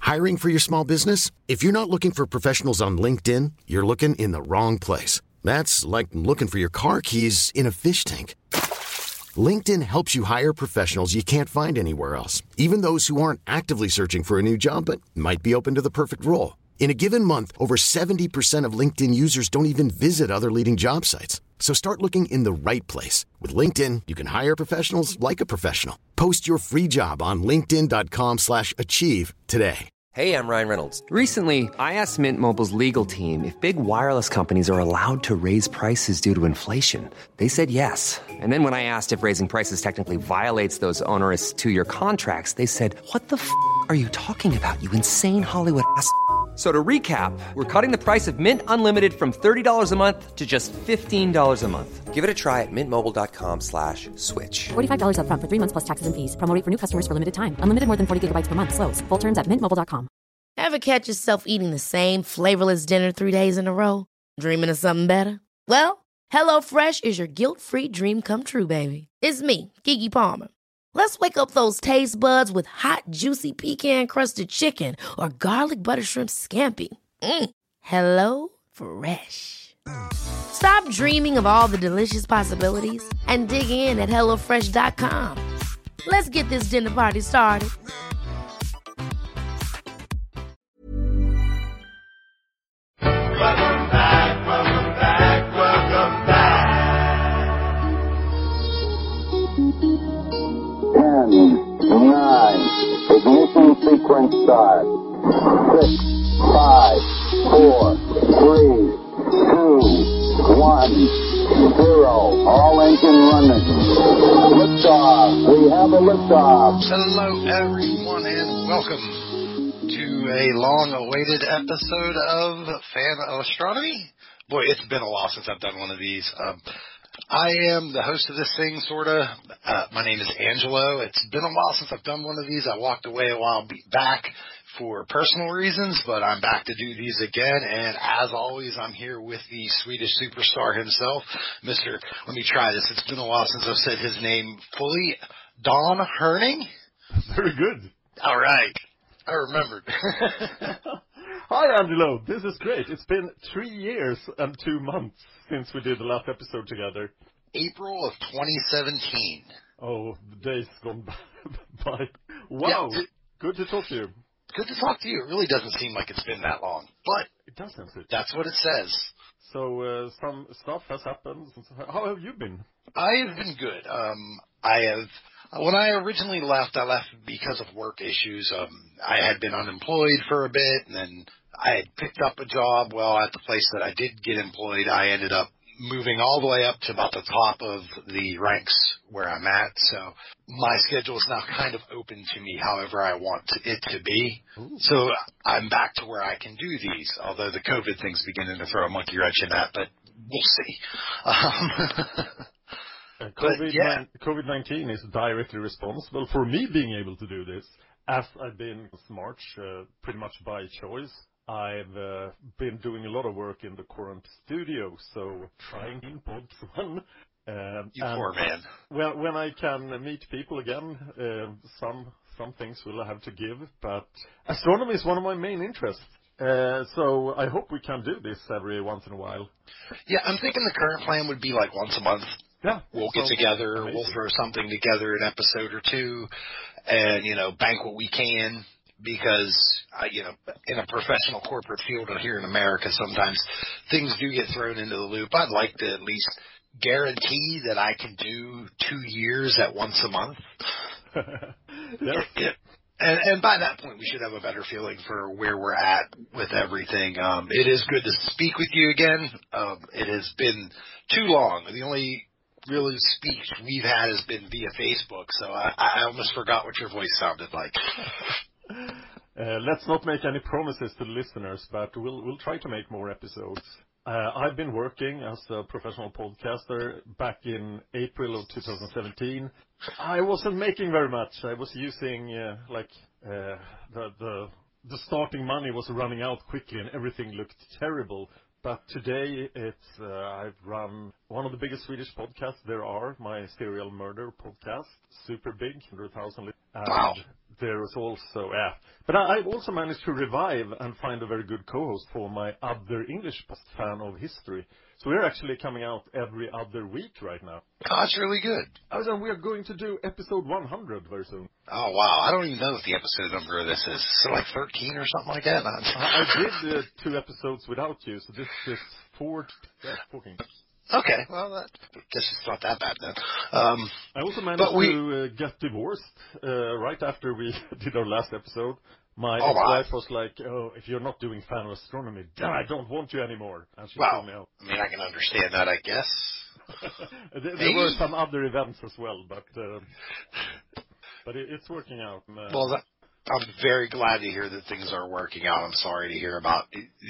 Hiring for your small business? If you're not looking for professionals on LinkedIn, you're looking in the wrong place. That's like looking for your car keys in a fish tank. LinkedIn helps you hire professionals you can't find anywhere else, even those who aren't actively searching for a new job but might be open to the perfect role. In a given month, over 70% of LinkedIn users don't even visit other leading job sites. So start looking in the right place. With LinkedIn, you can hire professionals like a professional. Post your free job on linkedin.com/achieve today. Hey, I'm Ryan Reynolds. Recently, I asked Mint Mobile's legal team if big wireless companies are allowed to raise prices due to inflation. They said yes. And then when I asked if raising prices technically violates those onerous two-year contracts, they said, "What the f*** are you talking about, you insane Hollywood ass?" So to recap, we're cutting the price of Mint Unlimited from $30 a month to just $15 a month. Give it a try at mintmobile.com/switch. $45 up front for 3 months plus taxes and fees. Promo rate for new customers for limited time. Unlimited more than 40 gigabytes per month. Slows full terms at mintmobile.com. Ever catch yourself eating the same flavorless dinner 3 days in a row? Dreaming of something better? Well, HelloFresh is your guilt-free dream come true, baby. It's me, Keke Palmer. Let's wake up those taste buds with hot, juicy pecan-crusted chicken or garlic butter shrimp scampi. Hello Fresh. Stop dreaming of all the delicious possibilities and dig in at HelloFresh.com. Let's get this dinner party started. Welcome back, welcome back, welcome back. 10, 9, ignition sequence start. 6, 5, 4, 3, 2, 1, 0. All engine running. Liftoff. We have a liftoff. Hello, everyone, and welcome to a long-awaited episode of Fan of Astronomy. Boy, it's been a while since I've done one of these. I am the host of this thing, sorta. My name is Angelo. It's been a while since I've done one of these. I walked away a while back for personal reasons, but I'm back to do these again. And as always, I'm here with the Swedish superstar himself, Mr. Let me try this. It's been a while since I've said his name fully. Don Herning? Very good. All right. I remembered. Hi, Angelo. This is great. It's been 3 years and 2 months since we did the last episode together. April of 2017. Oh, the days gone by. Wow. Yeah, good to talk to you. Good to talk to you. It really doesn't seem like it's been that long, but It doesn't. that's what it says. So, some stuff has happened. How have you been? I have been good. When I originally left, I left because of work issues. I had been unemployed for a bit, and then I had picked up a job. Well, at the place that I did get employed, I ended up moving all the way up to about the top of the ranks where I'm at. So my schedule is now kind of open to me however I want it to be. Ooh. So I'm back to where I can do these, although the COVID thing's beginning to throw a monkey wrench in that, but we'll see. COVID-19 is directly responsible for me being able to do this, as I've been since March, pretty much by choice. I've been doing a lot of work in the current studio, so trying in pods one. You poor man. Well, when I can meet people again, some things will have to give, but astronomy is one of my main interests. So I hope we can do this every once in a while. Yeah, I'm thinking the current plan would be like once a month. Yeah, We'll get together, amazing. We'll throw something together, an episode or two, and, bank what we can, because, in a professional corporate field here in America, sometimes things do get thrown into the loop. I'd like to at least guarantee that I can do 2 years at once a month. Yeah. And by that point, we should have a better feeling for where we're at with everything. It is good to speak with you again. It has been too long. The only really speech we've had has been via Facebook, so I almost forgot what your voice sounded like. Let's not make any promises to the listeners, but we'll try to make more episodes. I've been working as a professional podcaster back in April of 2017. I wasn't making very much. I was using the starting money was running out quickly, and everything looked terrible. But today, I've run one of the biggest Swedish podcasts there are, my Serial Murder podcast, super big, 100,000. Wow. there was also, But I've also managed to revive and find a very good co-host for my other English fan of history. So we're actually coming out every other week right now. Oh, that's really good. And we are going to do episode 100 very soon. Oh, wow. I don't even know what the episode number of this is. Is it like 13 or something like that? I did 2 episodes without you, so this is 14. Okay, well, I guess it's not that bad then. I also managed to get divorced right after we did our last episode. My ex-wife was like, "Oh, if you're not doing fan of astronomy, then I don't want you anymore." And she told me out. I mean, I can understand that, I guess. There were some other events as well, but it's working out. Well, I'm very glad to hear that things are working out. I'm sorry to hear about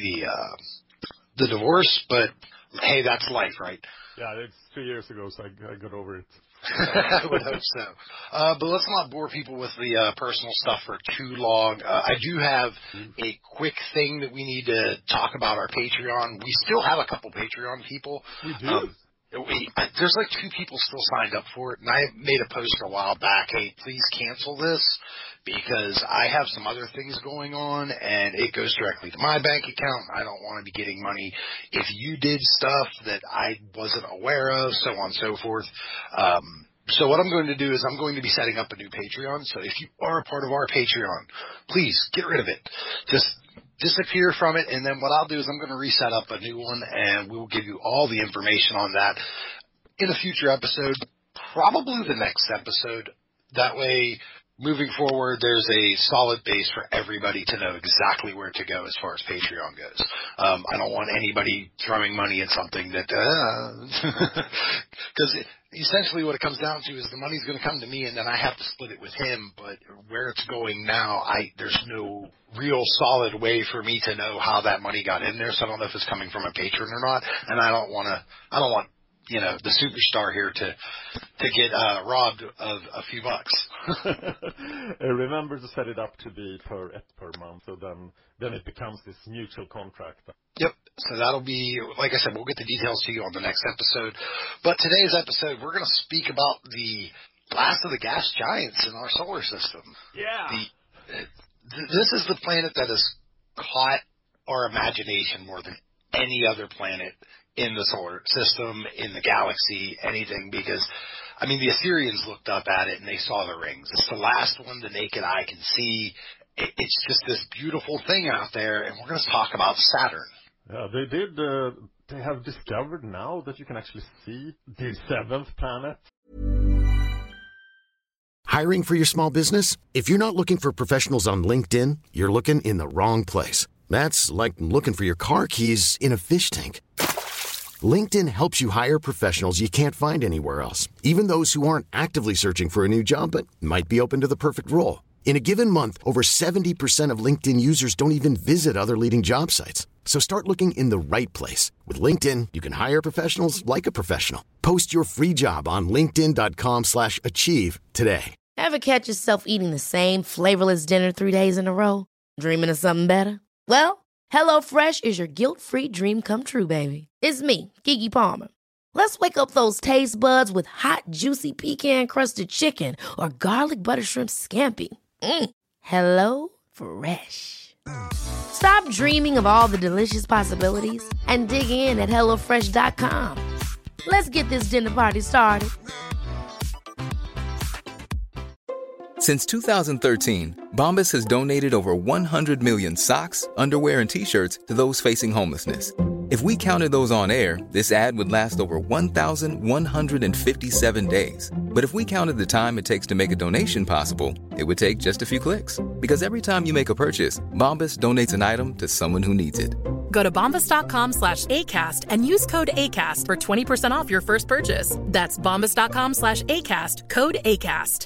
the divorce, but hey, that's life, right? Yeah, it's 3 years ago, so I got over it. I would hope so. But let's not bore people with the personal stuff for too long. I do have a quick thing that we need to talk about our Patreon. We still have a couple Patreon people. We do? There's like 2 people still signed up for it, and I made a post a while back, hey, please cancel this, because I have some other things going on, and it goes directly to my bank account. I don't want to be getting money if you did stuff that I wasn't aware of, so on and so forth. So what I'm going to do is I'm going to be setting up a new Patreon. So if you are a part of our Patreon, please get rid of it. Just disappear from it, and then what I'll do is I'm going to reset up a new one, and we will give you all the information on that in a future episode, probably the next episode. That way, moving forward, there's a solid base for everybody to know exactly where to go as far as Patreon goes. I don't want anybody throwing money at something that, because essentially what it comes down to is the money's going to come to me, and then I have to split it with him. But where it's going now, there's no real solid way for me to know how that money got in there. So I don't know if it's coming from a patron or not, and I don't want the superstar here to get robbed of a few bucks. Remember to set it up to be per month, so then it becomes this mutual contract. Yep. So that'll be, like I said, we'll get the details to you on the next episode. But today's episode, we're going to speak about the blast of the gas giants in our solar system. Yeah. This is the planet that has caught our imagination more than any other planet in the solar system, in the galaxy, anything, because, I mean, the Assyrians looked up at it and they saw the rings. It's the last one the naked eye can see. It's just this beautiful thing out there, and we're going to talk about Saturn. Yeah, they have discovered now that you can actually see the 7th planet. Hiring for your small business? If you're not looking for professionals on LinkedIn, you're looking in the wrong place. That's like looking for your car keys in a fish tank. LinkedIn helps you hire professionals you can't find anywhere else, even those who aren't actively searching for a new job but might be open to the perfect role. In a given month, over 70% of LinkedIn users don't even visit other leading job sites. So start looking in the right place. With LinkedIn, you can hire professionals like a professional. Post your free job on linkedin.com/achieve today. Ever catch yourself eating the same flavorless dinner 3 days in a row? Dreaming of something better? Well, HelloFresh is your guilt-free dream come true, baby. It's me, Keke Palmer. Let's wake up those taste buds with hot, juicy pecan-crusted chicken or garlic butter shrimp scampi. Hello Fresh. Stop dreaming of all the delicious possibilities and dig in at HelloFresh.com. Let's get this dinner party started. Since 2013, Bombas has donated over 100 million socks, underwear, and T-shirts to those facing homelessness. If we counted those on air, this ad would last over 1,157 days. But if we counted the time it takes to make a donation possible, it would take just a few clicks. Because every time you make a purchase, Bombas donates an item to someone who needs it. Go to bombas.com/ACAST and use code ACAST for 20% off your first purchase. That's bombas.com/ACAST, code ACAST.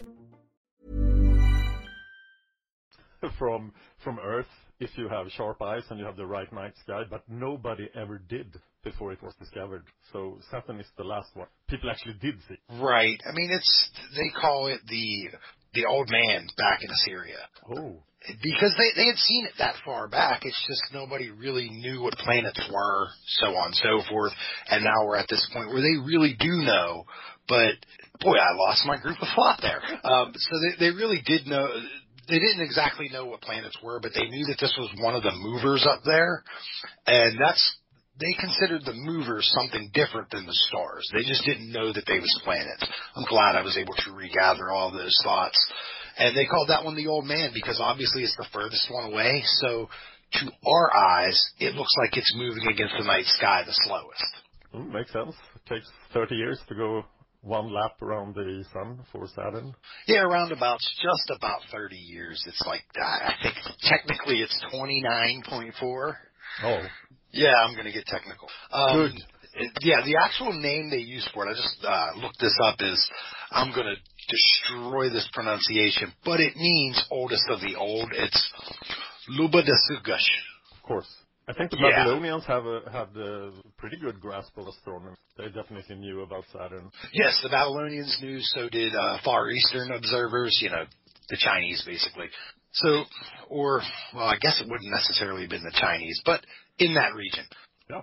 From Earth, if you have sharp eyes and you have the right night sky, but nobody ever did before it was discovered. So Saturn is the last one people actually did see. Right. I mean, they call it the old man back in Assyria. Oh. Because they had seen it that far back. It's just nobody really knew what planets were, so on and so forth. And now we're at this point where they really do know. But, boy, I lost my group of thought there. So they really did know. They didn't exactly know what planets were, but they knew that this was one of the movers up there, and they considered the movers something different than the stars. They just didn't know that they was planets. I'm glad I was able to regather all those thoughts. And they called that one the Old Man because obviously it's the furthest one away. So to our eyes, it looks like it's moving against the night sky the slowest. Makes sense. It takes 30 years to go one lap around the sun for Saturn. Yeah, just about 30 years. It's like, I think technically it's 29.4. Oh. Yeah, I'm going to get technical. Good. Yeah, the actual name they use for it, I just looked this up, is, I'm going to destroy this pronunciation, but it means oldest of the old. It's Lubadasugash. Of course. I think the Babylonians had a pretty good grasp of astronomy. They definitely knew about Saturn. Yes, the Babylonians knew, so did Far Eastern observers, the Chinese, basically. So, I guess it wouldn't necessarily have been the Chinese, but in that region. Yeah.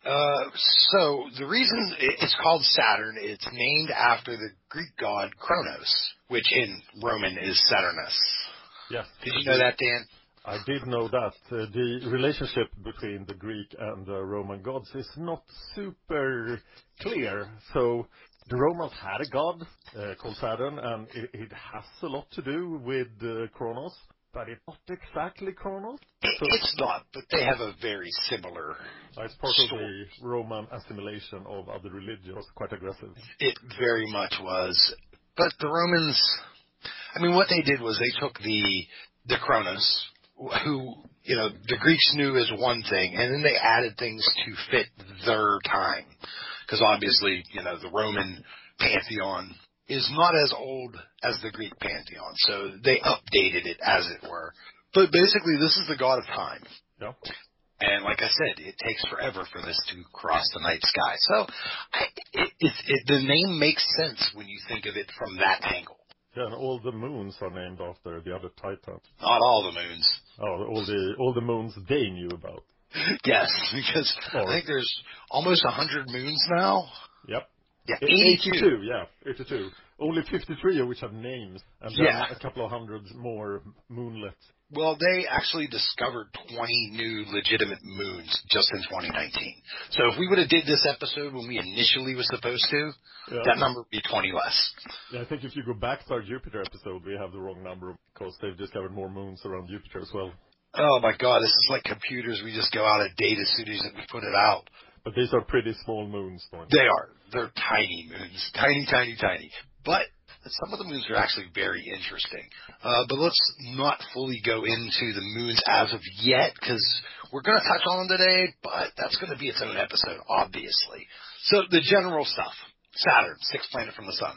So the reason it's called Saturn, it's named after the Greek god Kronos, which in Roman is Saturnus. Yes. Did you know that, Dan? I did know that. The relationship between the Greek and the Roman gods is not super clear. So the Romans had a god called Saturn, and it has a lot to do with Kronos, but it's not exactly Kronos. So it's not, but they have a very similar it's part story. of the Roman assimilation of other religions, quite aggressive. It very much was. But the Romans, what they did was they took the Kronos, who, the Greeks knew as one thing, and then they added things to fit their time. Because obviously, the Roman pantheon is not as old as the Greek pantheon, so they updated it, as it were. But basically, this is the god of time. Yeah. And like I said, it takes forever for this to cross the night sky. So the name makes sense when you think of it from that angle. Yeah, and all the moons are named after the other Titans. Not all the moons. Oh, all the moons they knew about. Yes, because I think there's almost 100 moons now. Yep. Yeah, 82. 82. Only 53 of which have names, and then a couple of hundred more moonlets. Well, they actually discovered 20 new legitimate moons just in 2019. So if we would have did this episode when we initially was supposed to, that number would be 20 less. Yeah, I think if you go back to our Jupiter episode, we have the wrong number because they've discovered more moons around Jupiter as well. Oh my God, this is like computers. We just go out of date as soon as we put it out. But these are pretty small moons. They are. They're tiny moons. Tiny, tiny, tiny. But some of the moons are actually very interesting. But let's not fully go into the moons as of yet, because we're going to touch on them today, but that's going to be its own episode, obviously. So the general stuff. Saturn, sixth planet from the sun.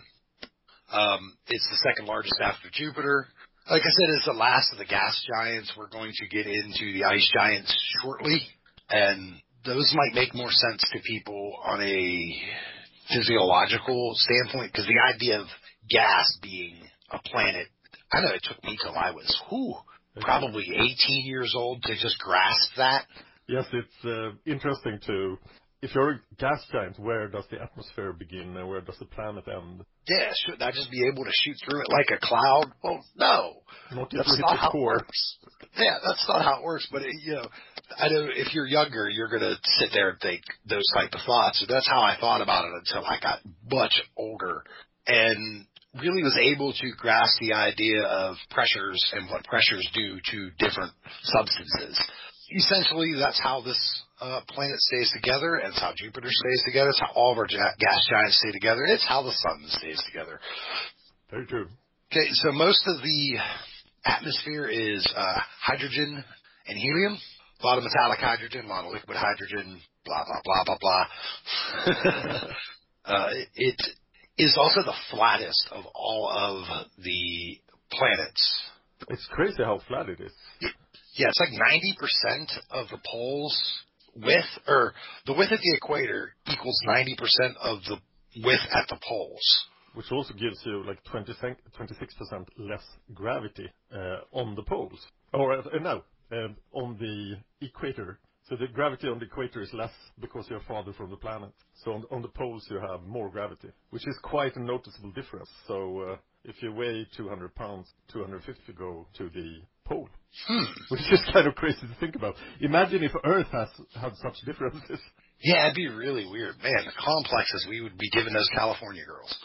It's the second largest after Jupiter. Like I said, it's the last of the gas giants. We're going to get into the ice giants shortly, and those might make more sense to people on a physiological standpoint, because the idea of gas being a planet, I know it took me till I was probably 18 years old to just grasp that. Yes, it's interesting to, if you're a gas giant, where does the atmosphere begin and where does the planet end? Yeah, should I just be able to shoot through it like a cloud? Well, no. That's not how it works. Yeah, that's not how it works. But, I know if you're younger, you're going to sit there and think those type of thoughts. So that's how I thought about it until I got much older and really was able to grasp the idea of pressures and what pressures do to different substances. Essentially, that's how this planet stays together, and it's how Jupiter stays together. It's how all of our gas giants stay together, and it's how the sun stays together. Very true. Okay, so most of the atmosphere is hydrogen and helium. A lot of metallic hydrogen, a lot of liquid hydrogen, blah, blah, blah, blah, blah. It is also the flattest of all of the planets. It's crazy how flat it is. Yeah, it's like 90% of the poles width, or the width at the equator equals 90% of the width at the poles. Which also gives you like 26% less gravity on the poles. Or, on the equator. So the gravity on the equator is less because you're farther from the planet. So on the poles you have more gravity, which is quite a noticeable difference. So if you weigh 200 pounds, 250 go to the pole, which is kind of crazy to think about. Imagine if Earth had such differences. Yeah, it'd be really weird. Man, the complexes we would be giving those California girls.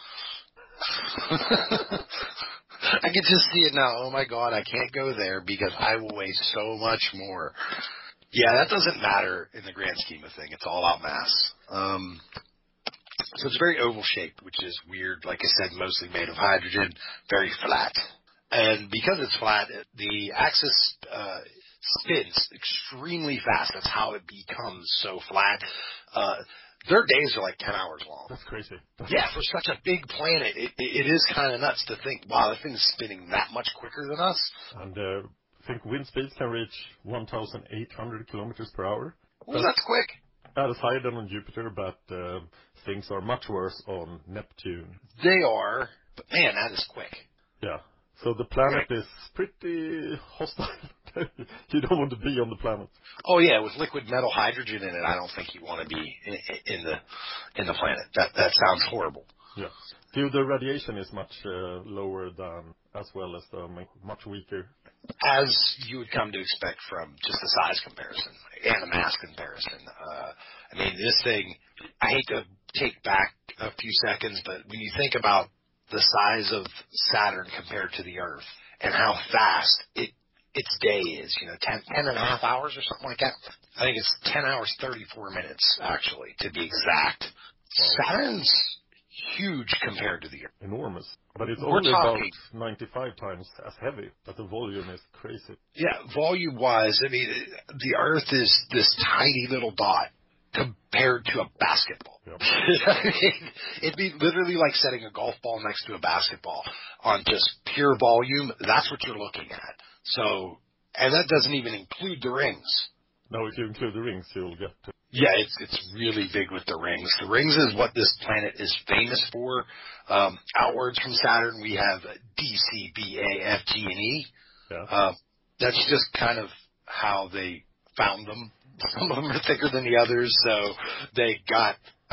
I can just see it now. Oh, my God, I can't go there because I will weigh so much more. Yeah, that doesn't matter in the grand scheme of things. It's all out mass. So it's very oval-shaped, which is weird. Like I said, mostly made of hydrogen, very flat. And because it's flat, the axis spins extremely fast. That's how it becomes so flat. Their days are like 10 hours long. That's crazy. Yeah, for such a big planet, it is kind of nuts to think, wow, the thing's spinning that much quicker than us. And I think wind speeds can reach 1,800 kilometers per hour. Well, that's quick. That is higher than on Jupiter, but things are much worse on Neptune. They are, but man, that is quick. Yeah. So the planet is pretty hostile. You don't want to be on the planet. Oh yeah, with liquid metal hydrogen in it, I don't think you want to be in the planet. That sounds horrible. Yeah. The radiation is much lower than, as well as much weaker. As you would come to expect from just the size comparison and the mass comparison. I mean, this thing, I hate to take back a few seconds, but when you think about the size of Saturn compared to the Earth and how fast its day is, 10 and a half hours or something like that. I think it's 10 hours, 34 minutes, actually, to be exact. Wow. Saturn's huge compared to the Earth. Enormous. But it's only about 95 times as heavy, but the volume is crazy. Yeah, volume-wise, I mean, the Earth is this tiny little dot compared to a basketball. Yep. I mean, it'd be literally like setting a golf ball next to a basketball on just pure volume. That's what you're looking at. So, and that doesn't even include the rings. No, if you include the rings, you'll get to. Yeah, it's really big with the rings. The rings is what this planet is famous for. Outwards from Saturn, we have D, C, B, A, F, G, and E. Yeah. That's just kind of how they found them. Some of them are thicker than the others, so they got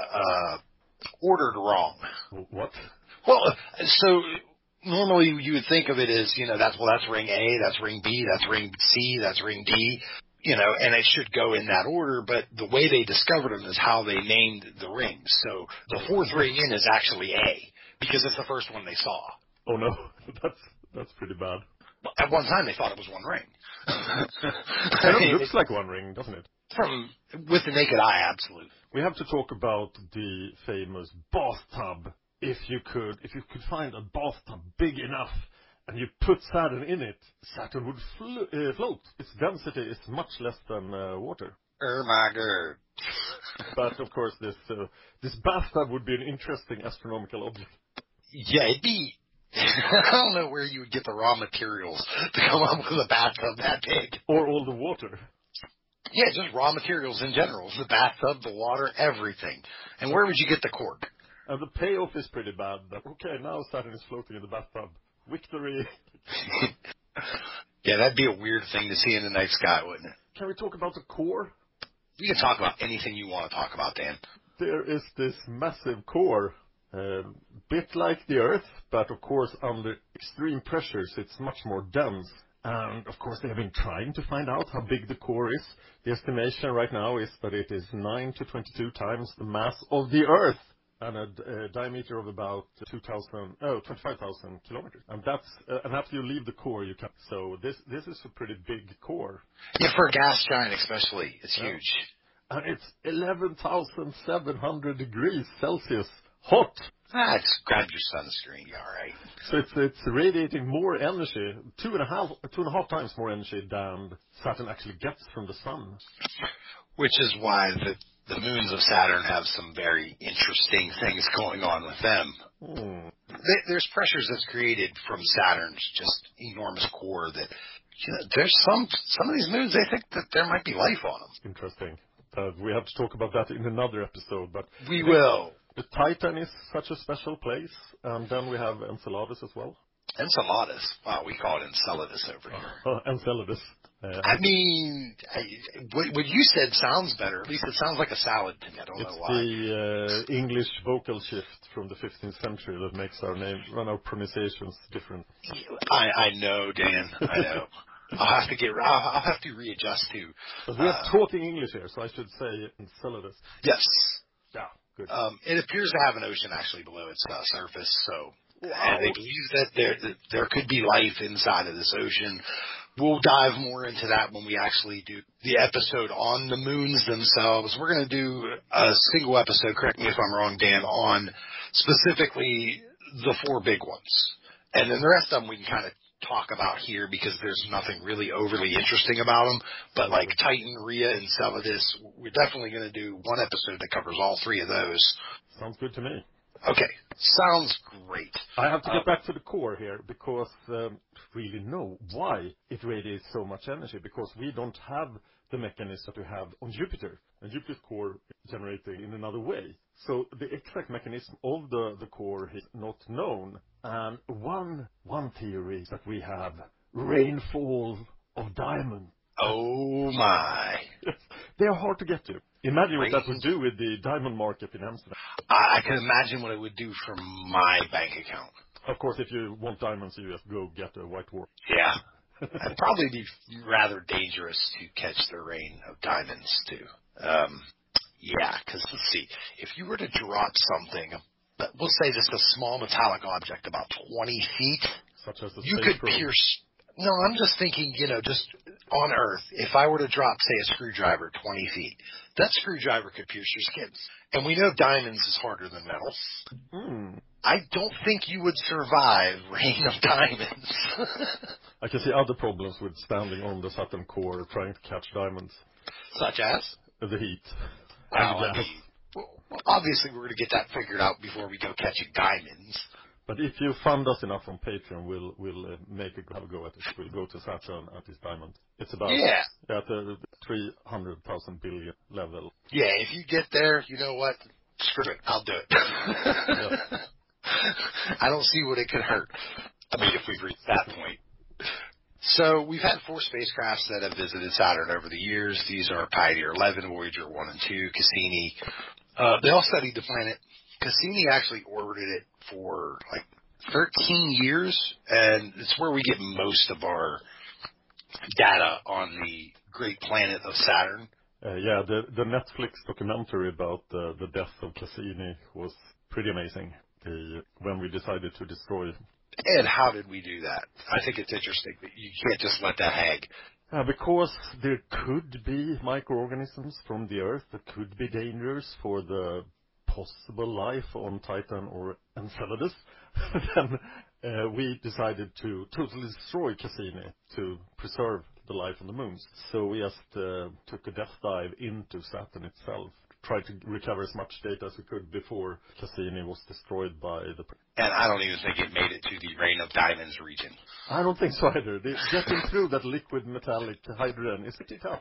ordered wrong. What? Well, so normally you would think of it as, that's ring A, that's ring B, that's ring C, that's ring D, and it should go in that order, but the way they discovered them is how they named the rings. So the fourth ring in is actually A, because it's the first one they saw. Oh no, that's pretty bad. At one time they thought it was one ring. It looks like one ring, doesn't it? With the naked eye, absolutely. We have to talk about the famous bathtub. If you could find a bathtub big enough and you put Saturn in it, Saturn would float. Its density is much less than water. Oh my God. But of course, this bathtub would be an interesting astronomical object. Yeah, it'd be. I don't know where you would get the raw materials to come up with a bathtub that big. Or all the water. Yeah, just raw materials in general. The bathtub, the water, everything. And where would you get the cork? And the payoff is pretty bad. But okay, now Saturn is floating in the bathtub. Victory. Yeah, that'd be a weird thing to see in the night sky, wouldn't it? Can we talk about the core? We can talk about anything you want to talk about, Dan. There is this massive core, bit like the Earth, but of course under extreme pressures it's much more dense. And of course they have been trying to find out how big the core is. The estimation right now is that it is 9 to 22 times the mass of the Earth, and a diameter of about 25,000 kilometers. And that's and after you leave the core, you can. So this is a pretty big core. Yeah, for a gas giant especially, it's huge. And it's 11,700 degrees Celsius hot. Just grab your sunscreen, you all right? So it's radiating more energy, two and a half times more energy than Saturn actually gets from the sun. Which is why the moons of Saturn have some very interesting things going on with them. There's pressures that's created from Saturn's just enormous core that there's some of these moons, they think that there might be life on them. Interesting. We have to talk about that in another episode, but we will. The Titan is such a special place, and then we have Enceladus as well. Enceladus? Wow, we call it Enceladus over here. Enceladus. I mean, what you said sounds better. At least it sounds like a salad to me. I don't know why. It's the English vocal shift from the 15th century that makes our pronunciations different. I know, Dan. I know. I'll have to readjust to. But we are talking English here, so I should say Enceladus. Yes. Yeah, good. It appears to have an ocean actually below its surface, so. Wow. And they believe that there could be life inside of this ocean. We'll dive more into that when we actually do the episode on the moons themselves. We're going to do a single episode, correct me if I'm wrong, Dan, on specifically the 4 big ones. And then the rest of them we can kind of talk about here because there's nothing really overly interesting about them. But like Titan, Rhea, and Enceladus, we're definitely going to do one episode that covers all 3 of those. Sounds good to me. Okay, sounds great. I have to get back to the core here because really know why it radiates so much energy, because we don't have the mechanism that we have on Jupiter. And Jupiter's core is generated in another way. So the exact mechanism of the core is not known. And one theory is that we have rainfall of diamonds. Oh my. They're hard to get to. Imagine what that would do with the diamond market in Amsterdam. I can imagine what it would do for my bank account. Of course, if you want diamonds, you just go get a white dwarf. Yeah. It'd probably be rather dangerous to catch the rain of diamonds, too. Yeah, because let's see. If you were to drop something, but we'll say just a small metallic object about 20 feet, such as you could pierce. No, I'm just thinking, just on Earth, if I were to drop, say, a screwdriver 20 feet, that screwdriver could pierce your skin. And we know diamonds is harder than metal. I don't think you would survive rain of diamonds. I can see other problems with standing on the Saturn core trying to catch diamonds. Such as? The heat. Well, obviously we're going to get that figured out before we go catching diamonds. But if you fund us enough on Patreon, we'll have a go at it. We'll go to Saturn at this diamond. It's about at the 300,000 billion level. Yeah, if you get there, you know what? Screw it, I'll do it. I don't see what it could hurt. I mean, if we've reached that point. So we've had 4 spacecrafts that have visited Saturn over the years. These are Pioneer 11, Voyager 1 and 2, Cassini. They all studied the planet. Cassini actually orbited it for like 13 years, and it's where we get most of our data on the great planet of Saturn. The Netflix documentary about the death of Cassini was pretty amazing when we decided to destroy. And how did we do that? I think it's interesting that you can't just let that hang. Because there could be microorganisms from the Earth that could be dangerous for the possible life on Titan or Enceladus. Then we decided to totally destroy Cassini to preserve the life on the moons. So we just took a death dive into Saturn itself, tried to recover as much data as we could before Cassini was destroyed by the... And I don't even think it made it to the Rain of Diamonds region. I don't think so either. Getting through that liquid metallic hydrogen is pretty tough.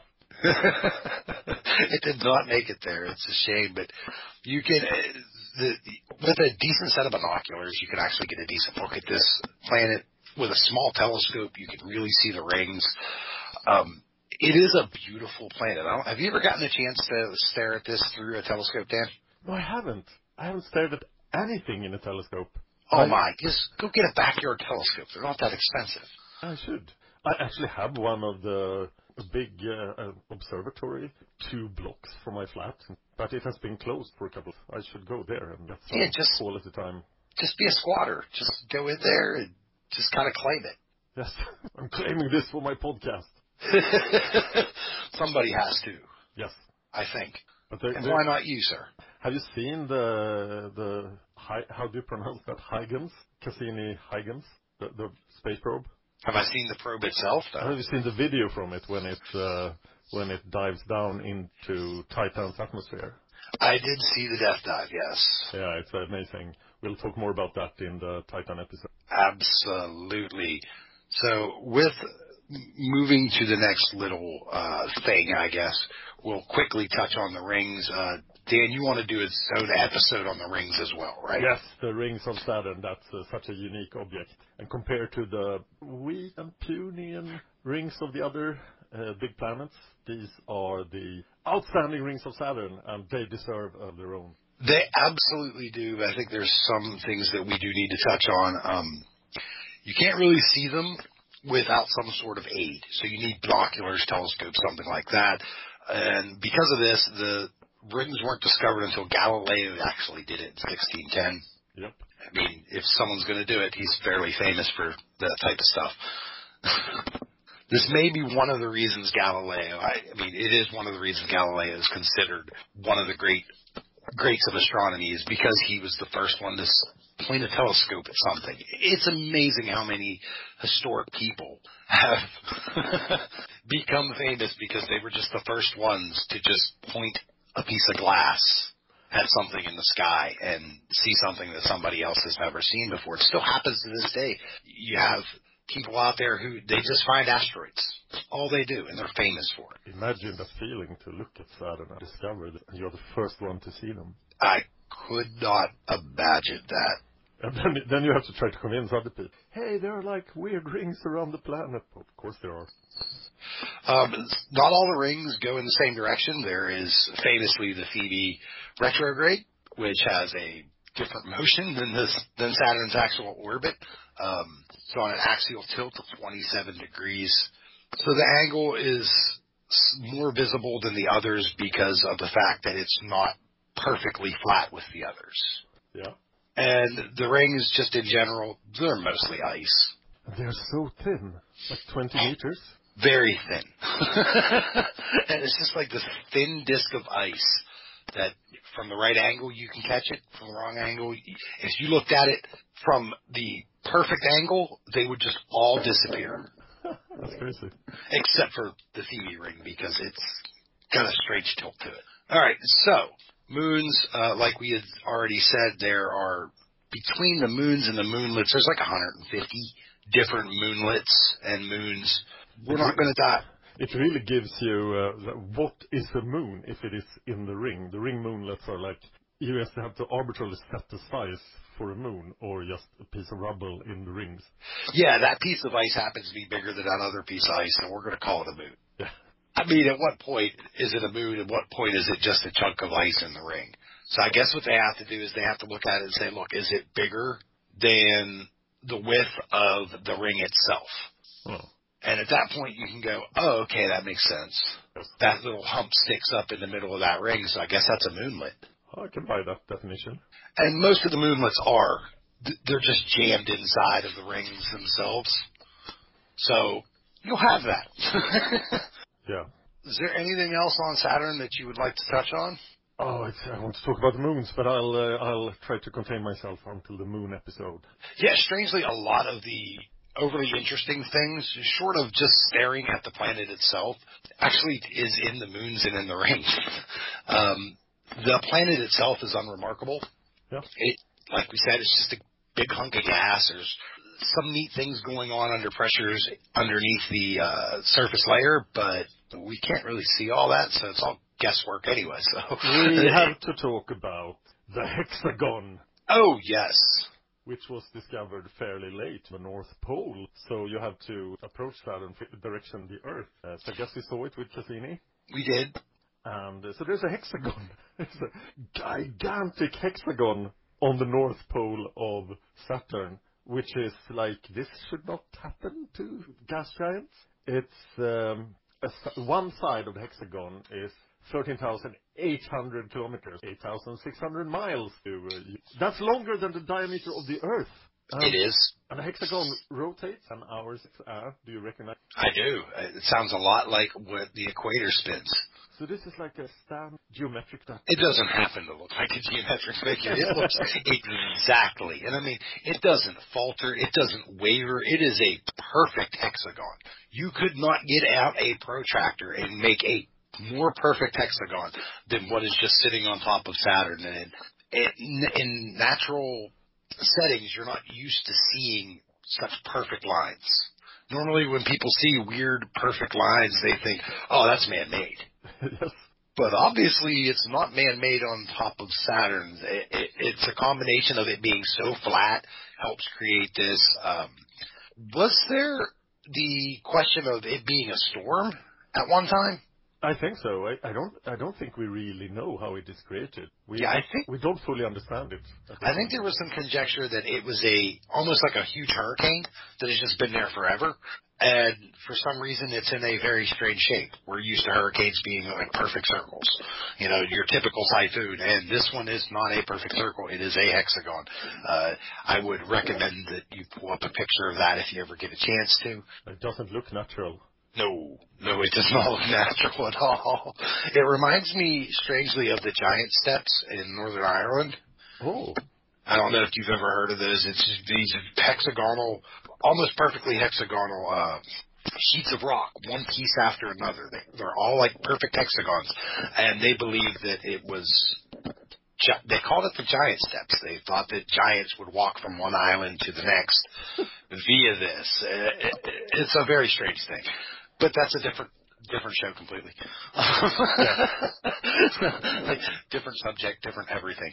It did not make it there. It's a shame, but you can, with a decent set of binoculars, you can actually get a decent look at this planet. With a small telescope, you can really see the rings. It is a beautiful planet. Have you ever gotten a chance to stare at this through a telescope, Dan? No, I haven't. I haven't stared at anything in a telescope. Oh, my. Just go get a backyard telescope. They're not that expensive. I should. I actually have one of the big observatory 2 blocks from my flat, but it has been closed for a couple. I should go there and get some quality time. Just be a squatter. Just go in there and just kind of claim it. Yes, I'm claiming this for my podcast. Somebody has to. Yes, I think. But and why not you, sir? Have you seen the how do you pronounce that? Huygens, Cassini Huygens, the space probe? Have I seen the probe itself, though? Have you seen the video from it when it dives down into Titan's atmosphere? I did see the death dive, yes. Yeah, it's amazing. We'll talk more about that in the Titan episode. Absolutely. So with moving to the next little thing, I guess, we'll quickly touch on the rings. Dan, you want to do its own episode on the rings as well, right? Yes, the rings of Saturn. That's such a unique object. And compared to the weak and puny rings of the other big planets. These are the outstanding rings of Saturn, and they deserve their own. They absolutely do. I think there's some things that we do need to touch on. You can't really see them without some sort of aid. So you need binoculars, telescopes, something like that. And because of this, the rings weren't discovered until Galileo actually did it in 1610. Yep. I mean, if someone's going to do it, he's fairly famous for that type of stuff. This may be one of the reasons Galileo, it is one of the reasons Galileo is considered one of the greats of astronomy, is because he was the first one to point a telescope at something. It's amazing how many historic people have become famous because they were just the first ones to just point a piece of glass at something in the sky and see something that somebody else has never seen before. It still happens to this day. You have people out there who they just find asteroids. That's all they do, and they're famous for it. Imagine the feeling to look at Saturn and discover that you're the first one to see them. I could not imagine that. And then you have to try to convince other people, hey, there are like weird rings around the planet. Of course there are. Not all the rings go in the same direction. There is famously the Phoebe retrograde, which has a different motion than Saturn's actual orbit. It's on an axial tilt of 27 degrees. So the angle is more visible than the others because of the fact that it's not perfectly flat with the others. Yeah. And the rings, just in general, they're mostly ice. They're so thin, like 20 meters. Very thin. And it's just like this thin disc of ice that from the right angle you can catch it, from the wrong angle. If you looked at it from the perfect angle, they would just all disappear. That's crazy. Except for the Phoebe ring, because it's got a strange tilt to it. All right, so moons, like we had already said, there are, between the moons and the moonlets, there's like 150 different moonlets and moons. We're not going to die. It really gives you what is a moon if it is in the ring. The ring moonlets are like, you just have to arbitrarily set the size for a moon or just a piece of rubble in the rings. Yeah, that piece of ice happens to be bigger than that other piece of ice, and we're going to call it a moon. Yeah. I mean, at what point is it a moon? At what point is it just a chunk of ice in the ring? So I guess what they have to do is they have to look at it and say, look, is it bigger than the width of the ring itself? Oh. And at that point, you can go, oh, okay, that makes sense. That little hump sticks up in the middle of that ring, so I guess that's a moonlet. I can buy that definition. And most of the moonlets are. They're just jammed inside of the rings themselves. So you'll have that. Yeah. Is there anything else on Saturn that you would like to touch on? Oh, I want to talk about the moons, but I'll try to contain myself until the moon episode. Yeah, strangely, a lot of the overly interesting things, short of just staring at the planet itself, actually is in the moons and in the rings. The planet itself is unremarkable. Yeah. It, like we said, it's just a big hunk of gas. There's some neat things going on under pressures underneath the surface layer, but we can't really see all that, so it's all guesswork anyway. So we have to talk about the hexagon. Oh, yes. Which was discovered fairly late, the North Pole. So you have to approach Saturn the direction of the Earth. So I guess we saw it with Cassini. We did. And so there's a hexagon. It's a gigantic hexagon on the North Pole of Saturn, which is like, this should not happen to gas giants. It's one side of the hexagon is 13,800 kilometers, 8,600 miles. That's longer than the diameter of the Earth. It is. And the hexagon rotates an hour 6 hours. Do you recognize? I do. It sounds a lot like what the equator spins. So this is like a standard geometric dot. It doesn't happen to look like a geometric figure. It looks exactly. And I mean, it doesn't falter. It doesn't waver. It is a perfect hexagon. You could not get out a protractor and make a more perfect hexagon than what is just sitting on top of Saturn. And in natural settings, you're not used to seeing such perfect lines. Normally when people see weird perfect lines, they think, oh, that's man-made. Yes. But obviously it's not man-made on top of Saturn. It's a combination of it being so flat helps create this. Was there the question of it being a storm at one time? I think so. I don't think we really know how it is created. We don't fully understand it. I think there was some conjecture that it was almost like a huge hurricane that has just been there forever. And for some reason, it's in a very strange shape. We're used to hurricanes being like perfect circles, your typical typhoon. And this one is not a perfect circle. It is a hexagon. I would recommend that you pull up a picture of that if you ever get a chance to. It doesn't look natural. No, it does not look natural at all. It reminds me strangely of the Giant Steps in Northern Ireland. Oh. I don't know if you've ever heard of those. It's these hexagonal, almost perfectly hexagonal sheets of rock, one piece after another. They're all like perfect hexagons. And they believe that it was, they called it the Giant Steps. They thought that giants would walk from one island to the next via this. It's a very strange thing. But that's a different show completely. Like, different subject, different everything.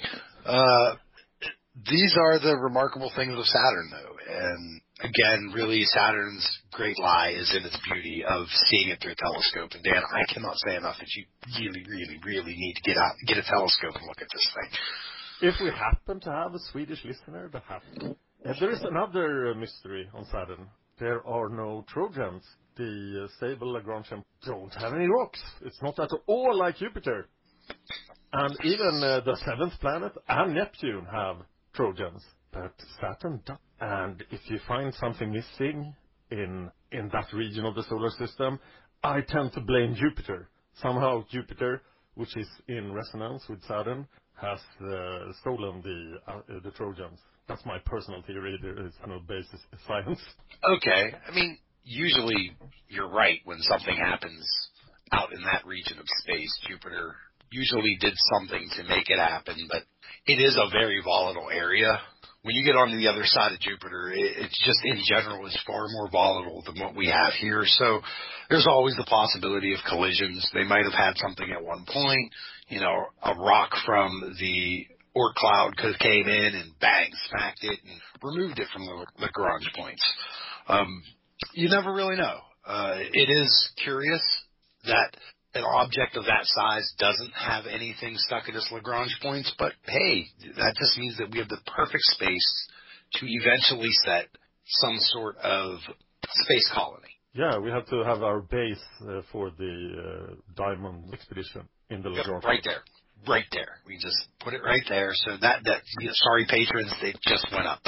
These are the remarkable things of Saturn, though. And again, really, Saturn's great lie is in its beauty of seeing it through a telescope. And Dan, I cannot say enough that you really, really, really need to get a telescope and look at this thing. If we happen to have a Swedish listener that happens, there is another mystery on Saturn. There are no Trojans. The stable Lagrangian don't have any rocks. It's not at all like Jupiter. And even the seventh planet and Neptune have Trojans, but Saturn doesn't. And if you find something missing in that region of the solar system, I tend to blame Jupiter. Somehow Jupiter, which is in resonance with Saturn, has stolen the Trojans. That's my personal theory. There is no basis in science. Okay. I mean, usually you're right when something happens out in that region of space. Jupiter usually did something to make it happen, but it is a very volatile area. When you get onto the other side of Jupiter, it's just in general is far more volatile than what we have here. So there's always the possibility of collisions. They might have had something at one point. A rock from the Oort cloud could have came in and bang, smacked it and removed it from the Lagrange points. You never really know. It is curious that an object of that size doesn't have anything stuck at its Lagrange points, but hey, that just means that we have the perfect space to eventually set some sort of space colony. Yeah, we have to have our base for the Diamond expedition in the Lagrange. Right there. We just put it right there. So that sorry patrons, they just went up.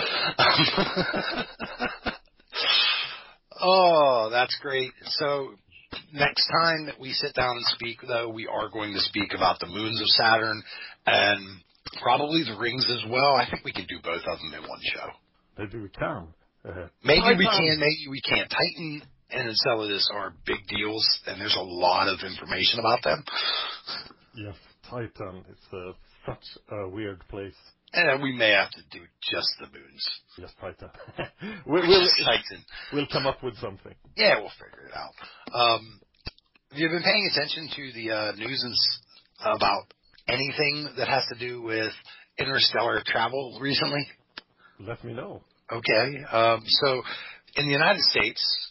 Oh, that's great. So next time that we sit down and speak, though, we are going to speak about the moons of Saturn and probably the rings as well. I think we can do both of them in one show. Maybe we can. Maybe we can, maybe we can't. Titan and Enceladus are big deals, and there's a lot of information about them. Yes, Titan. It's such a weird place. And we may have to do just the moons. Yes, Titan. Titan. We'll come up with something. Yeah, we'll figure it out. Have you been paying attention to the news about anything that has to do with interstellar travel recently? Let me know. Okay. So in the United States,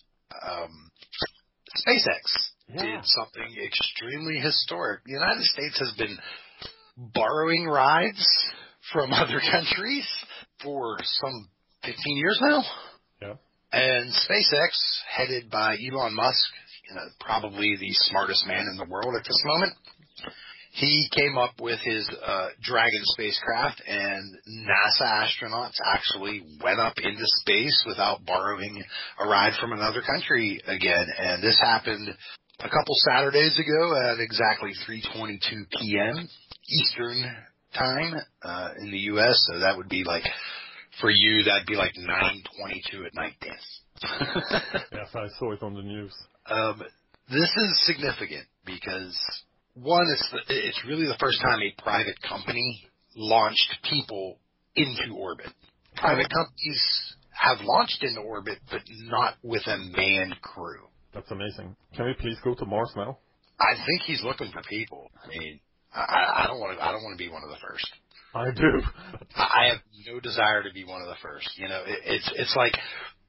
SpaceX did something extremely historic. The United States has been borrowing rides from other countries for some 15 years now. Yeah. And SpaceX, headed by Elon Musk, probably the smartest man in the world at this moment, he came up with his Dragon spacecraft, and NASA astronauts actually went up into space without borrowing a ride from another country again. And this happened a couple Saturdays ago at exactly 3:22 p.m. Eastern time in the U.S., so that would be like, for you, that'd be like 9:22 at night, Dan. Yes, I saw it on the news. This is significant because, one, it's really the first time a private company launched people into orbit. Private companies have launched into orbit, but not with a manned crew. That's amazing. Can we please go to Mars now? I think he's looking for people. I mean, I don't want to be one of the first. I do. I have no desire to be one of the first. It's like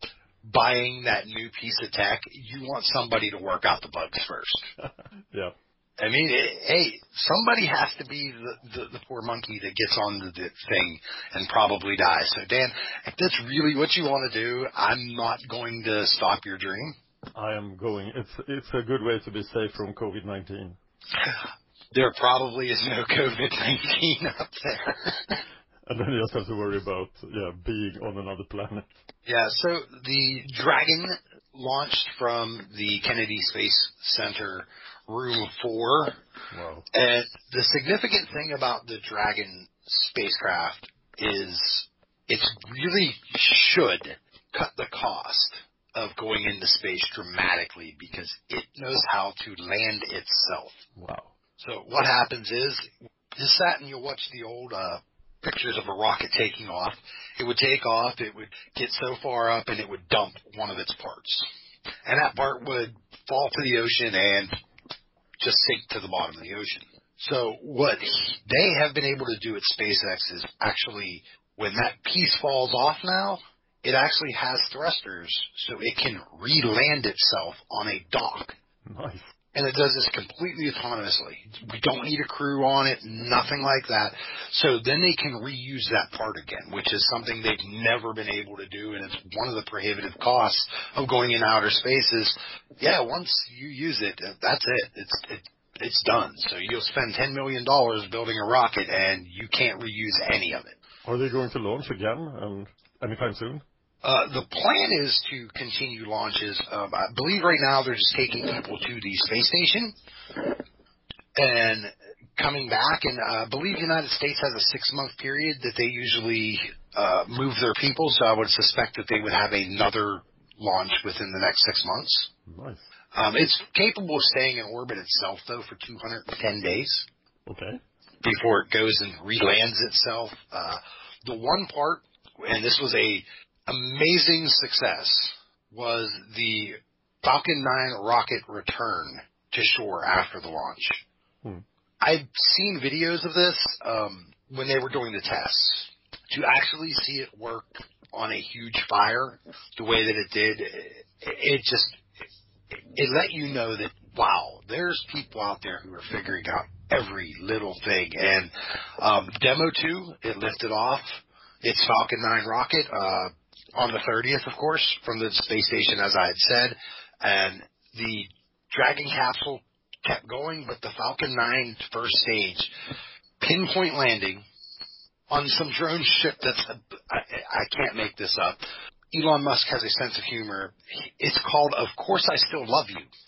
buying that new piece of tech, you want somebody to work out the bugs first. Yeah. I mean, hey, somebody has to be the poor monkey that gets on the thing and probably dies. So, Dan, if that's really what you want to do, I'm not going to stop your dream. I am going. It's a good way to be safe from COVID-19. There probably is no COVID-19 up there. And then you just have to worry about, being on another planet. Yeah, so the Dragon launched from the Kennedy Space Center Room 4. Wow. And the significant thing about the Dragon spacecraft is it really should cut the cost of going into space dramatically because it knows how to land itself. Wow. So what happens is, you sat and you watch the old pictures of a rocket taking off. It would take off, it would get so far up, and it would dump one of its parts. And that part would fall to the ocean and just sink to the bottom of the ocean. So what they have been able to do at SpaceX is actually, when that piece falls off now, it actually has thrusters so it can re-land itself on a dock. Nice. And it does this completely autonomously. We don't need a crew on it, nothing like that. So then they can reuse that part again, which is something they've never been able to do, and it's one of the prohibitive costs of going in outer space is, once you use it, that's it. It's done. So you'll spend $10 million building a rocket, and you can't reuse any of it. Are they going to launch again anytime soon? The plan is to continue launches. I believe right now they're just taking people to the space station and coming back. And I believe the United States has a 6-month period that they usually move their people. So I would suspect that they would have another launch within the next 6 months. Nice. It's capable of staying in orbit itself, though, for 210 days. Okay. Before it goes and re-lands itself. The one part, and this was a amazing success, was the Falcon 9 rocket return to shore after the launch. I've seen videos of this when they were doing the tests. To actually see it work on a huge fire the way that it did, it let you know that, wow, there's people out there who are figuring out every little thing. And Demo 2, it lifted off its Falcon 9 rocket on the 30th, of course, from the space station, as I had said. And the Dragon capsule kept going, but the Falcon 9 first stage, pinpoint landing on some drone ship that's, I can't make this up. Elon Musk has a sense of humor. It's called Of Course I Still Love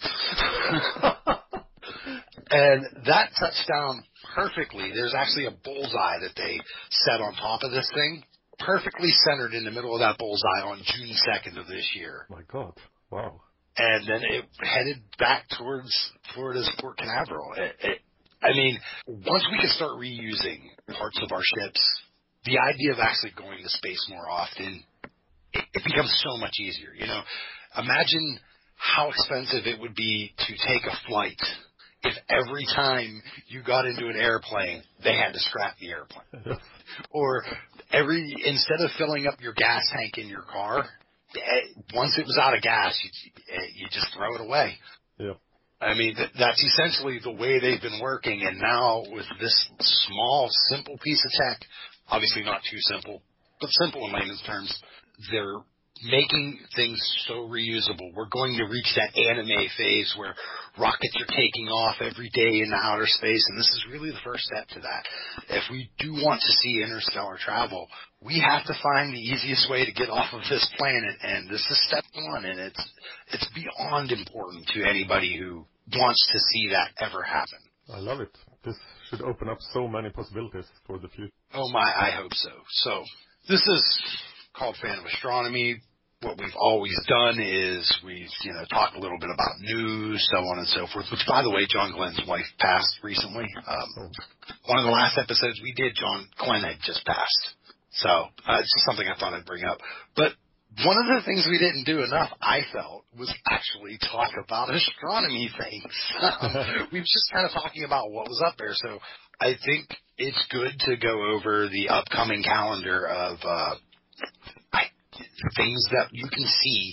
You. And that touched down perfectly. There's actually a bullseye that they set on top of this thing, perfectly centered in the middle of that bullseye on June 2nd of this year. My God. Wow. And then it headed back towards Florida's Port Canaveral. I mean, once we can start reusing parts of our ships, the idea of actually going to space more often, it becomes so much easier. You know, imagine how expensive it would be to take a flight if every time you got into an airplane, they had to scrap the airplane. Or instead of filling up your gas tank in your car, once it was out of gas, you just throw it away. Yep. I mean, that's essentially the way they've been working. And now with this small, simple piece of tech, obviously not too simple, but simple in layman's terms, they're making things so reusable. We're going to reach that anime phase where rockets are taking off every day in the outer space, and this is really the first step to that. If we do want to see interstellar travel, we have to find the easiest way to get off of this planet, and this is step one, and it's beyond important to anybody who wants to see that ever happen. I love it. This should open up so many possibilities for the future. Oh my, I hope so. So this is called Fan of Astronomy. What we've always done is we've, talked a little bit about news, so on and so forth, which, by the way, John Glenn's wife passed recently. One of the last episodes we did, John Glenn had just passed. So it's just something I thought I'd bring up. But one of the things we didn't do enough, I felt, was actually talk about astronomy things. We were just kind of talking about what was up there. So I think it's good to go over the upcoming calendar of things that you can see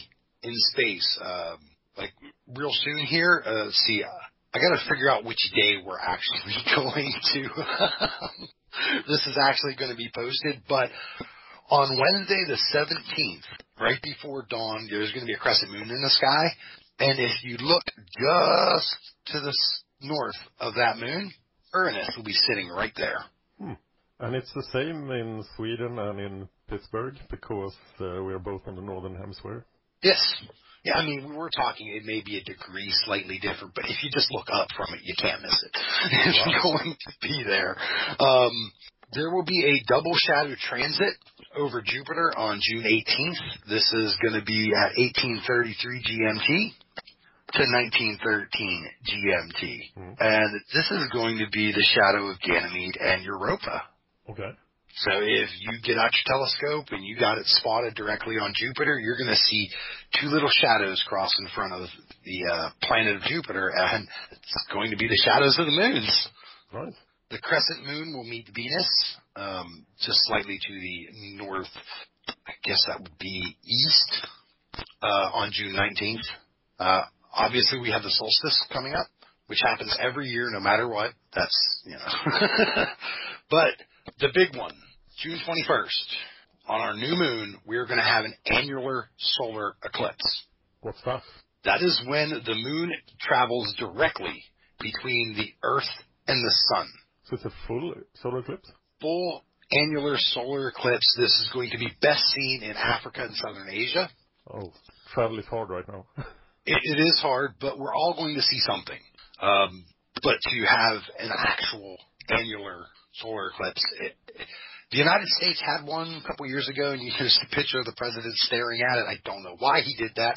in space, like real soon here. See, I got to figure out which day we're actually going to. This is actually going to be posted, but on Wednesday the 17th, right before dawn, there's going to be a crescent moon in the sky, and if you look just to the north of that moon, Uranus will be sitting right there. And it's the same in Sweden and in Pittsburgh because we are both in the northern hemisphere. Yes. Yeah, I mean, we were talking, it may be a degree slightly different, but if you just look up from it, you can't miss it. It's going to be there. There will be a double shadow transit over Jupiter on June 18th. This is going to be at 1833 GMT to 1913 GMT. And this is going to be the shadow of Ganymede and Europa. Okay. So if you get out your telescope and you got it spotted directly on Jupiter, you're going to see two little shadows cross in front of the planet of Jupiter, and it's going to be the shadows of the moons. Right. The crescent moon will meet Venus, just slightly to the north. I guess that would be east on June 19th. Obviously, we have the solstice coming up, which happens every year, no matter what. That's, But the big one, June 21st, on our new moon, we're going to have an annular solar eclipse. What's that? That is when the moon travels directly between the Earth and the sun. So it's a full solar eclipse? Full annular solar eclipse. This is going to be best seen in Africa and Southern Asia. Oh, travel is hard right now. It is hard, but we're all going to see something. But to have an actual annular solar eclipse, the United States had one a couple years ago, and you used a picture of the president staring at it. I don't know why he did that.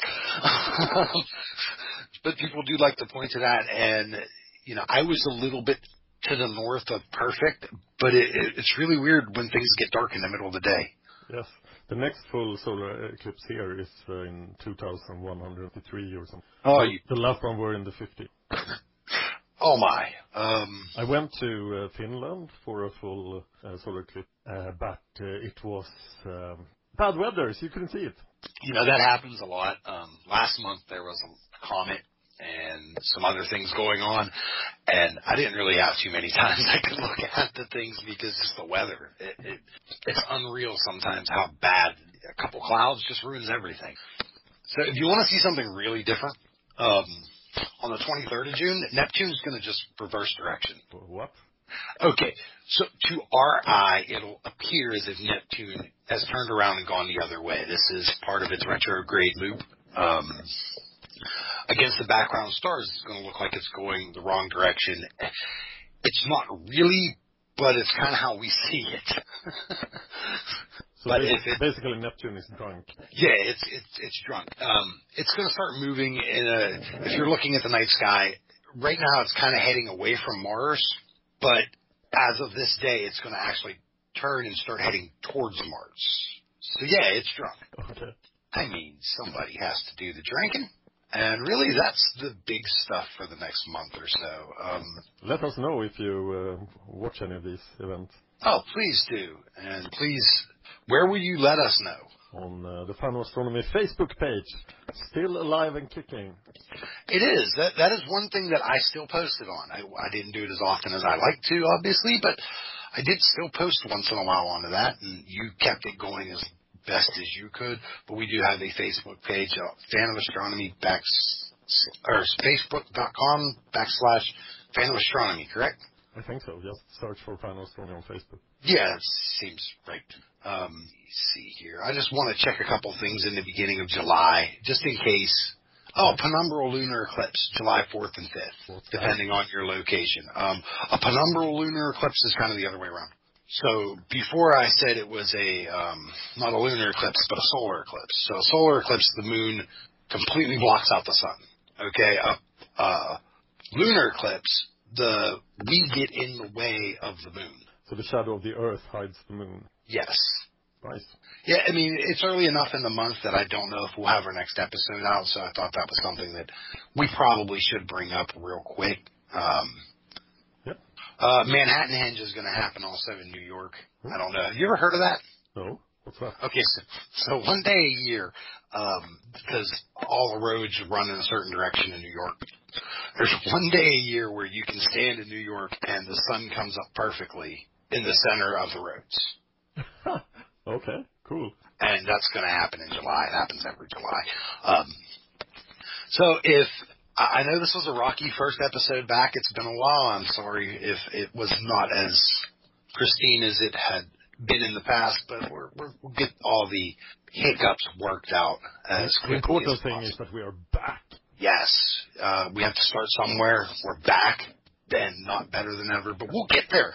But people do like to point to that, and, I was a little bit to the north of perfect, but it's really weird when things get dark in the middle of the day. Yes. The next full solar eclipse here is in 2153 or something. Oh, the last one were in the 50s. Oh, my. I went to Finland for a full solar eclipse, but it was bad weather, so you couldn't see it. That happens a lot. Last month there was a comet and some other things going on, and I didn't really have too many times I could look at the things because just the weather. It's unreal sometimes how bad a couple clouds just ruins everything. So if you want to see something really different, on the 23rd of June, Neptune's going to just reverse direction. What? Okay, so to our eye, it'll appear as if Neptune has turned around and gone the other way. This is part of its retrograde loop. Against the background stars, it's going to look like it's going the wrong direction. It's not really, but it's kind of how we see it. So basically Neptune is drunk. Yeah, it's drunk. It's going to start moving if you're looking at the night sky, right now it's kind of heading away from Mars, but as of this day, it's going to actually turn and start heading towards Mars. So yeah, it's drunk. Okay. I mean, somebody has to do the drinking. And really, that's the big stuff for the next month or so. Let us know if you watch any of these events. Oh, please do. And please, where will you let us know? On the Fan of Astronomy Facebook page. Still alive and kicking. It is. That is one thing that I still posted on. I didn't do it as often as I like to, obviously, but I did still post once in a while onto that, and you kept it going as best as you could. But we do have a Facebook page, Fan of Astronomy, or Facebook.com/Fan of Astronomy, correct? I think so. Just search for Fan of Astronomy on Facebook. Yeah, that seems right. Let's see here. I just want to check a couple things in the beginning of July, just in case. Oh, penumbral lunar eclipse, July 4th and 5th, depending on your location. A penumbral lunar eclipse is kind of the other way around. So before I said it was not a lunar eclipse, but a solar eclipse. So a solar eclipse, the moon completely blocks out the sun. Okay? Lunar eclipse, we get in the way of the moon. So the shadow of the Earth hides the moon. Yes. Nice. Yeah, I mean, it's early enough in the month that I don't know if we'll have our next episode out, so I thought that was something that we probably should bring up real quick. Manhattan Henge is going to happen also in New York. I don't know. You ever heard of that? No. What's that? Okay, so one day a year, because all the roads run in a certain direction in New York, there's one day a year where you can stand in New York and the sun comes up perfectly in the center of the roads. Okay, cool. And that's going to happen in July. It happens every July. So if I know this was a rocky first episode back, it's been a while. I'm sorry if it was not as pristine as it had been in the past, but we'll get all the hiccups worked out as quickly as possible. The important thing is that we are back. Yes, we have to start somewhere. We're back, and not better than ever, but we'll get there.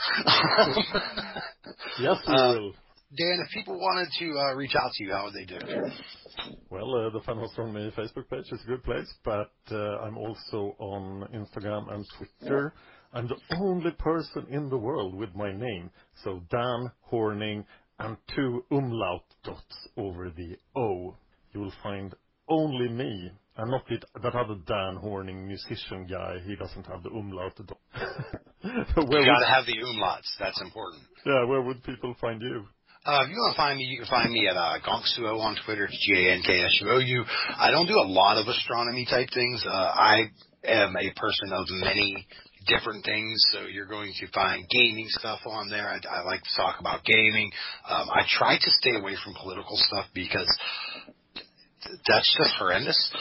Yes, we will. Dan, if people wanted to reach out to you, how would they do it? Well, the Fan of Astronomy Facebook page is a good place, but I'm also on Instagram and Twitter. I'm the only person in the world with my name, so Dan Horning and 2 umlaut dots over the O. You will find only me, and not that other Dan Horning musician guy. He doesn't have the umlaut dot. You got to have the umlauts. That's important. Yeah, where would people find you? If you want to find me, you can find me at Gonksuo on Twitter. It's GANKSUOU. I don't do a lot of astronomy type things. I am a person of many different things, so you're going to find gaming stuff on there. I like to talk about gaming. I try to stay away from political stuff because that's just horrendous.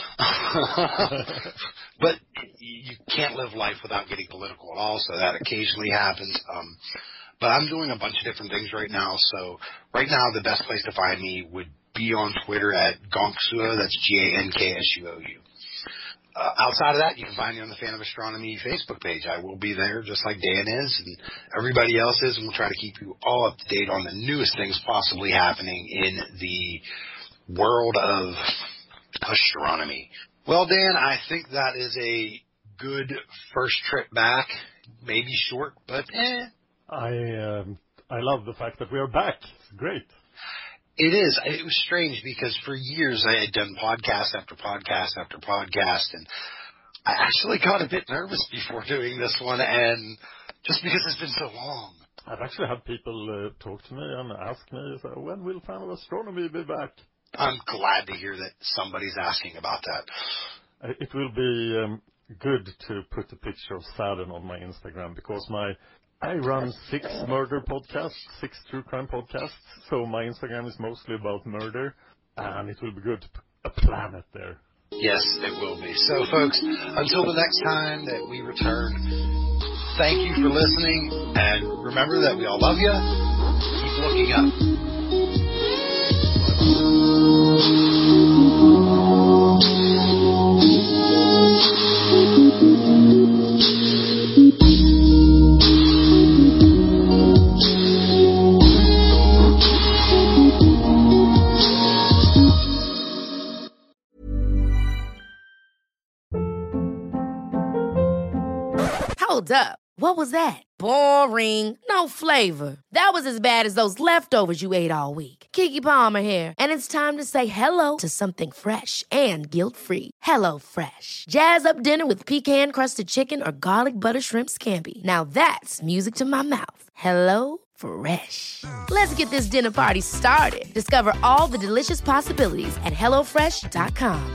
But you can't live life without getting political at all, so that occasionally happens. But I'm doing a bunch of different things right now, so right now the best place to find me would be on Twitter at Gonksuo. That's GANKSUOU. Outside of that, you can find me on the Fan of Astronomy Facebook page. I will be there just like Dan is and everybody else is, and we'll try to keep you all up to date on the newest things possibly happening in the world of astronomy. Well, Dan, I think that is a good first trip back. Maybe short, but I love the fact that we are back. It's great. It is. It was strange because for years I had done podcast after podcast after podcast, and I actually got a bit nervous before doing this one, and just because it's been so long. I've actually had people talk to me and ask me, when will Fan of Astronomy be back? I'm glad to hear that somebody's asking about that. It will be good to put a picture of Saturn on my Instagram because I run 6 murder podcasts, 6 true crime podcasts, so my Instagram is mostly about murder, and it will be good to put a planet there. Yes, it will be. So, folks, until the next time that we return, thank you for listening, and remember that we all love you. Keep looking up. Hold up. What was that? Boring. No flavor. That was as bad as those leftovers you ate all week. Keke Palmer here. And it's time to say hello to something fresh and guilt-free. Hello Fresh. Jazz up dinner with pecan-crusted chicken or garlic butter shrimp scampi. Now that's music to my mouth. Hello Fresh. Let's get this dinner party started. Discover all the delicious possibilities at HelloFresh.com.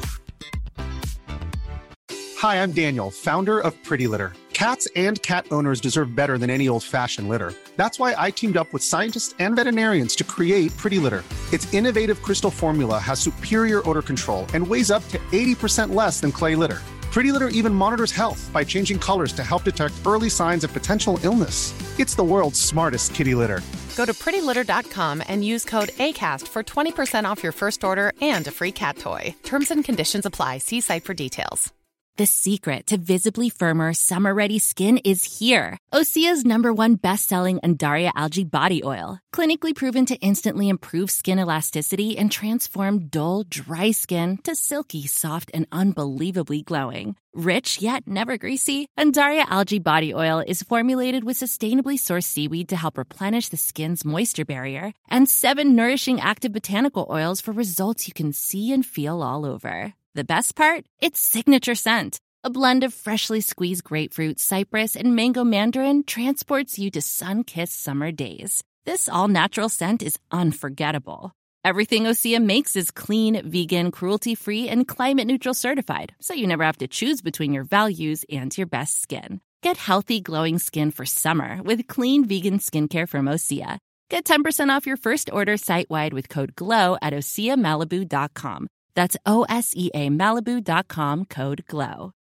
Hi, I'm Daniel, founder of Pretty Litter. Cats and cat owners deserve better than any old-fashioned litter. That's why I teamed up with scientists and veterinarians to create Pretty Litter. Its innovative crystal formula has superior odor control and weighs up to 80% less than clay litter. Pretty Litter even monitors health by changing colors to help detect early signs of potential illness. It's the world's smartest kitty litter. Go to prettylitter.com and use code ACAST for 20% off your first order and a free cat toy. Terms and conditions apply. See site for details. The secret to visibly firmer, summer-ready skin is here. Osea's #1 best-selling Undaria Algae Body Oil. Clinically proven to instantly improve skin elasticity and transform dull, dry skin to silky, soft, and unbelievably glowing. Rich yet never greasy, Undaria Algae Body Oil is formulated with sustainably sourced seaweed to help replenish the skin's moisture barrier and 7 nourishing active botanical oils for results you can see and feel all over. The best part? Its signature scent. A blend of freshly squeezed grapefruit, cypress, and mango mandarin transports you to sun-kissed summer days. This all-natural scent is unforgettable. Everything Osea makes is clean, vegan, cruelty-free, and climate-neutral certified, so you never have to choose between your values and your best skin. Get healthy, glowing skin for summer with clean, vegan skincare from Osea. Get 10% off your first order site-wide with code GLOW at OseaMalibu.com. That's OSEA Malibu.com, code GLOW.